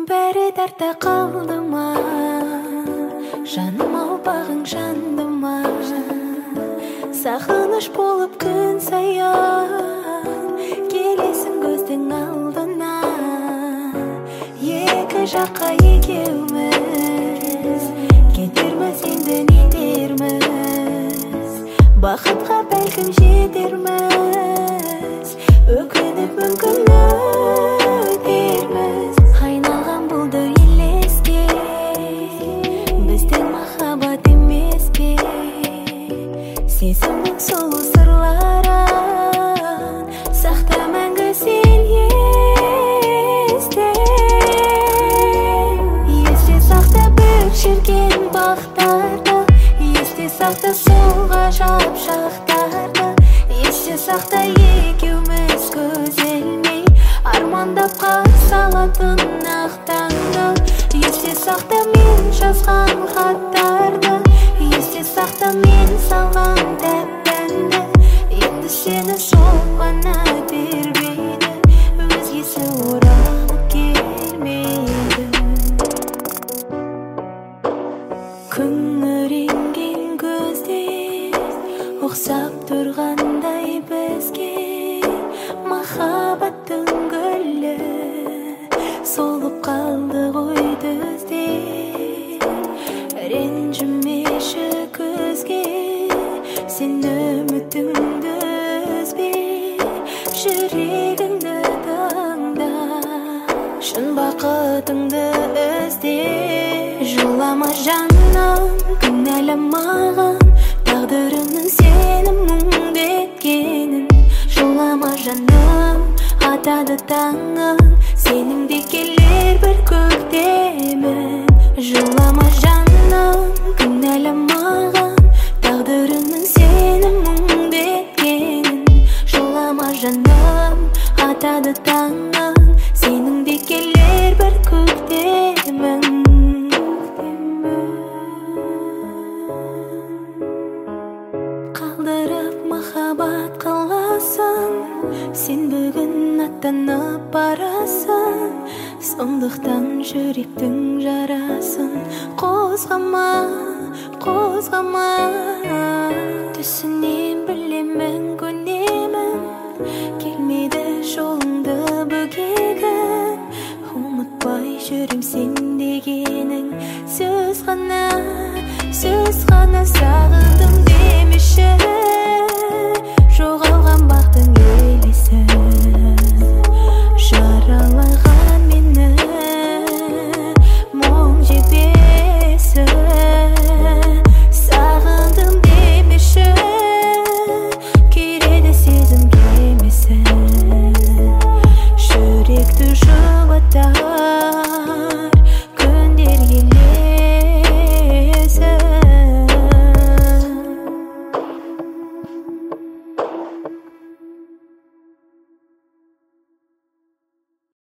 бәрі тарта қалды ма, жаным ау бағың жанды ма, сағыныш болып күн саян келесің көздің алдына. Екі жаққа екеуміз кетерміз, енді нетерміз, бақытқа бәлкім жетерміз, өкініп мүмкін өтерміз. Айналған болды елеске біздің махаббат емес пе, сезімнің сұлу сырларын сақта мәңгі сен есте. Есте сақта бір шіркен бақтарды, есте сақта сол ғажап шақтарды, есте сақта екеуміз көз ілмей армандап қарсы алатын ақ таңды. Есте сақта мен жазған хаттарды, есте сақта мен салған тәтті, енді сені сол ғана тербейді, өзгесі оралып келмейді. Күңіренген көздер ұқсап тұрғандай бізге, махаббаттың гүлі солып қалды ғой түзде. Ренжімеші көзге, сен үмітіңді үзбе, жүрегіңді тыңда, шын бақытыңды ізде. Жылама жаным, кінәламаған тағдырының сені мұңды еткенін. Жылама жаным, атады таңың, сенің де келер бір көктемін. Жылама жаным, кінәламаған тағдырының сені мұңды еткенін. Жылама жаным, атады таңың, сенің де келер бір көктемін. Қалдырып махаббат қаласың, сен бүгін аттанып барасың, сондықтан жүректің жарасын қозғама, қозғама. Түсінем, білемін, көнемін, келмейді жолыңды бөгегін, ұмытпай жүрем сен дегенің сөз ғана, сөз ғана. Сағындым демеші, жоғалған бақтың елесі, жаралаған мені мұң жебесі. Сағындым демеші, кереді сезім кемесі, жүректі жұбата